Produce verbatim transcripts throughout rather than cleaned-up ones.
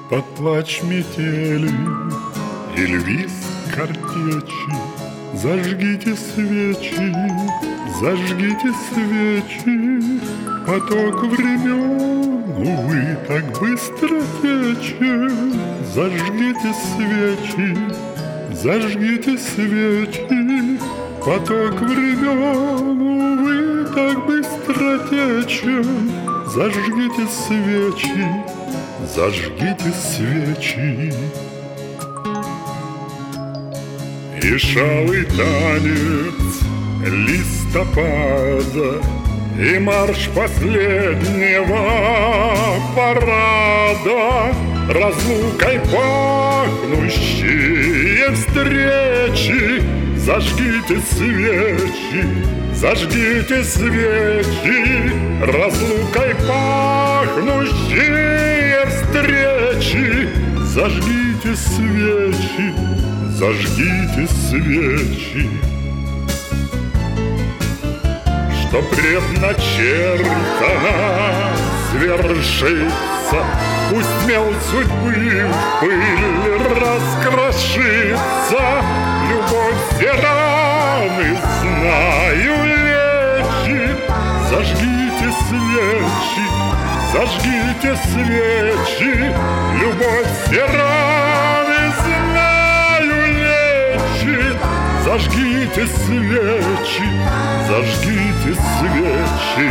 Под плач метели и львист картечи зажгите свечи, зажгите свечи. Поток времен, увы, так быстро течет. Зажгите свечи, зажгите свечи. Поток времен, увы, так быстро течет. Зажгите свечи, зажгите свечи. И шалый танец листопада, и марш последнего парада, разлукой пахнущие встречи. Зажгите свечи, зажгите свечи, разлукой пахнущие встречи. Зажгите свечи, зажгите свечи. Что предначертано свершится, пусть мел судьбы в пыль раскрошится. Любовь все раны, знаю, лечит. Зажгите свечи, зажгите свечи. Любовь все раны, знаю, лечит. Зажгите свечи, зажгите свечи.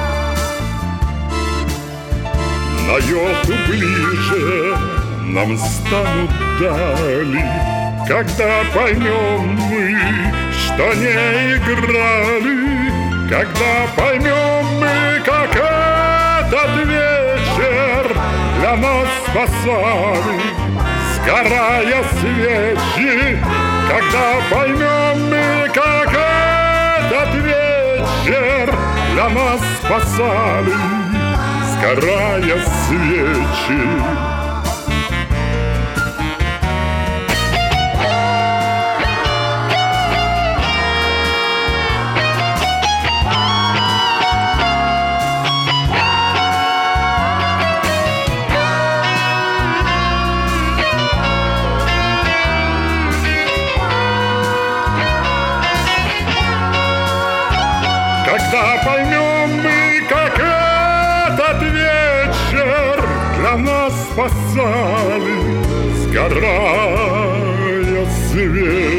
На йоту ближе нам станут дали, когда поймем мы, что не играли. Когда поймем мы, как этот вечер для нас спасали, сгорая свечи. Когда поймем мы, как этот вечер для нас спасали, сгорая свечи. Когда поймем мы, как этот вечер для нас спасали, сгорая свет.